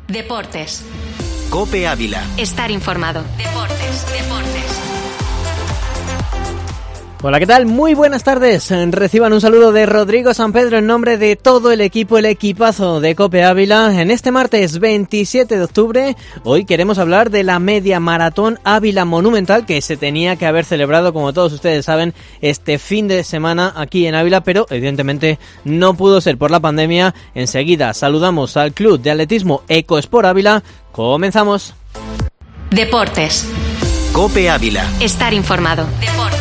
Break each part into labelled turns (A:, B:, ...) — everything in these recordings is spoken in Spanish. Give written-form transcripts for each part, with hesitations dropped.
A: Deportes.
B: COPE Ávila.
A: Estar informado. Deportes.
C: Hola, ¿qué tal? Muy buenas tardes. Reciban un saludo de Rodrigo San Pedro en nombre de todo el equipazo de COPE Ávila. En este martes 27 de octubre, hoy queremos hablar de la media maratón Ávila Monumental, que se tenía que haber celebrado, como todos ustedes saben, este fin de semana aquí en Ávila, pero evidentemente no pudo ser por la pandemia. Enseguida saludamos al Club de Atletismo Ecosport Ávila. Comenzamos.
A: Deportes.
B: COPE Ávila.
A: Estar informado. Deportes.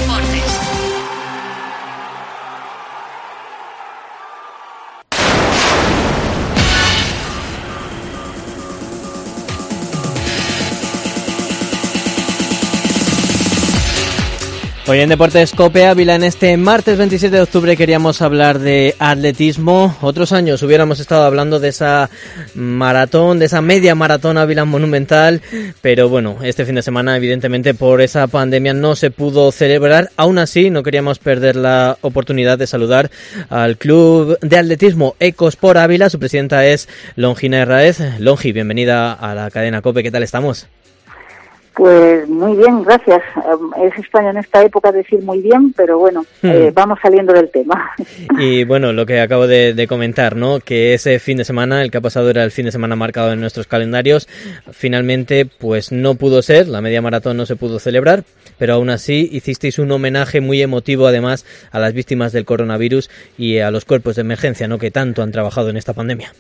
C: Hoy en Deportes COPE Ávila, en este martes 27 de octubre, queríamos hablar de atletismo. Otros años hubiéramos estado hablando de esa maratón, de esa media maratón Ávila Monumental, pero bueno, este fin de semana evidentemente por esa pandemia no se pudo celebrar. Aún así, no queríamos perder la oportunidad de saludar al Club de Atletismo Ecosport Ávila. Su presidenta es Longina Herráez. Longi, bienvenida a la cadena COPE. ¿Qué tal estamos?
D: Pues muy bien, gracias. Es extraño en esta época decir muy bien, pero bueno, vamos saliendo del tema.
C: Y bueno, lo que acabo de comentar, ¿no? Que ese fin de semana, el que ha pasado era el fin de semana marcado en nuestros calendarios. Finalmente, pues no pudo ser, la media maratón no se pudo celebrar, pero aún así hicisteis un homenaje muy emotivo, además, a las víctimas del coronavirus y a los cuerpos de emergencia, ¿no? Que tanto han trabajado en esta pandemia.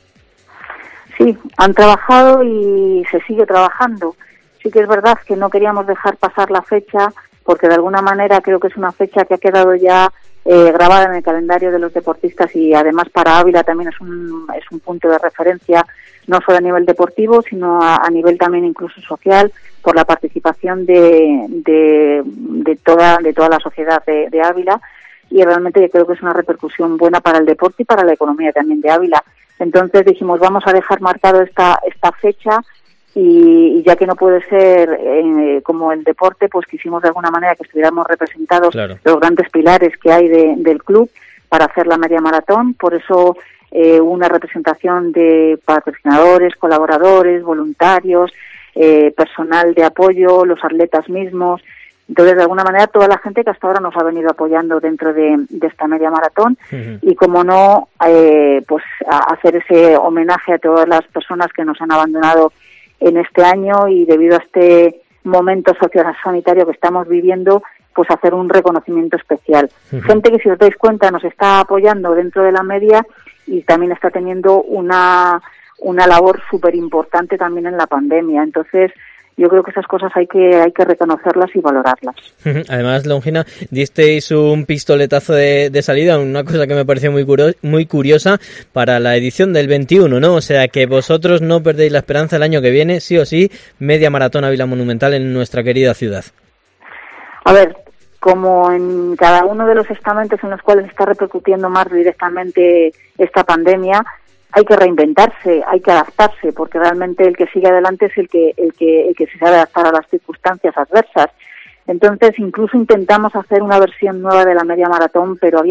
D: Sí, han trabajado y se sigue trabajando. Sí que es verdad que no queríamos dejar pasar la fecha porque de alguna manera creo que es una fecha que ha quedado ya grabada en el calendario de los deportistas y además para Ávila también es un punto de referencia no solo a nivel deportivo sino a nivel también incluso social por la participación de toda la sociedad de Ávila y realmente yo creo que es una repercusión buena para el deporte y para la economía también de Ávila. Entonces dijimos vamos a dejar marcado esta fecha. Y ya que no puede ser como el deporte, pues quisimos de alguna manera que estuviéramos representados los grandes pilares que hay del club para hacer la media maratón. Por eso una representación de patrocinadores, colaboradores, voluntarios, personal de apoyo, los atletas mismos. Entonces, de alguna manera, toda la gente que hasta ahora nos ha venido apoyando dentro de esta media maratón y, como no, pues hacer ese homenaje a todas las personas que nos han abandonado en este año y debido a este momento sociosanitario que estamos viviendo, pues hacer un reconocimiento especial. Gente que, si os dais cuenta, nos está apoyando dentro de la media y también está teniendo una labor súper importante también en la pandemia. Entonces, yo creo que esas cosas hay que reconocerlas y valorarlas.
C: Además, Longina, disteis un pistoletazo de salida, una cosa que me pareció muy curiosa para la edición del 21, ¿no? O sea, que vosotros no perdéis la esperanza el año que viene, sí o sí, media maratón Ávila Monumental en nuestra querida ciudad.
D: A ver, como en cada uno de los estamentos en los cuales está repercutiendo más directamente esta pandemia, hay que reinventarse, hay que adaptarse, porque realmente el que sigue adelante es el que se sabe adaptar a las circunstancias adversas. Entonces, incluso intentamos hacer una versión nueva de la media maratón, pero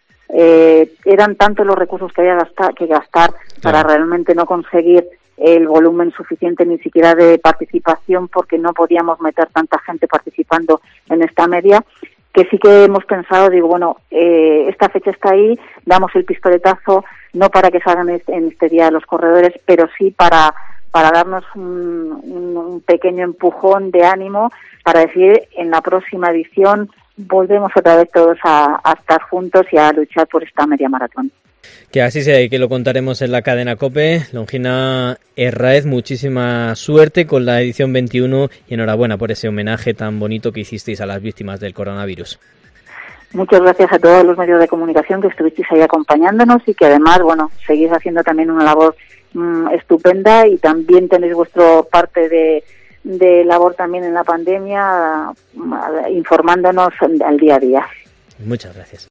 D: eran tantos los recursos que había que gastar para realmente no conseguir el volumen suficiente ni siquiera de participación, porque no podíamos meter tanta gente participando en esta media, que sí que hemos pensado, esta fecha está ahí, damos el pistoletazo, no para que salgan en este día los corredores, pero sí para darnos un pequeño empujón de ánimo para decir en la próxima edición volvemos otra vez todos a estar juntos y a luchar por esta media maratón.
C: Que así sea y que lo contaremos en la cadena COPE. Longina Herráez, muchísima suerte con la edición 21 y enhorabuena por ese homenaje tan bonito que hicisteis a las víctimas del coronavirus.
D: Muchas gracias a todos los medios de comunicación que estuvisteis ahí acompañándonos y que además, seguís haciendo también una labor estupenda y también tenéis vuestra parte de labor también en la pandemia, informándonos al día a día.
C: Muchas gracias.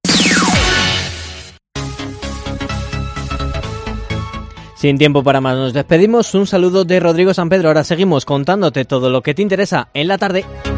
C: Sin tiempo para más, nos despedimos. Un saludo de Rodrigo San Pedro. Ahora seguimos contándote todo lo que te interesa en la tarde.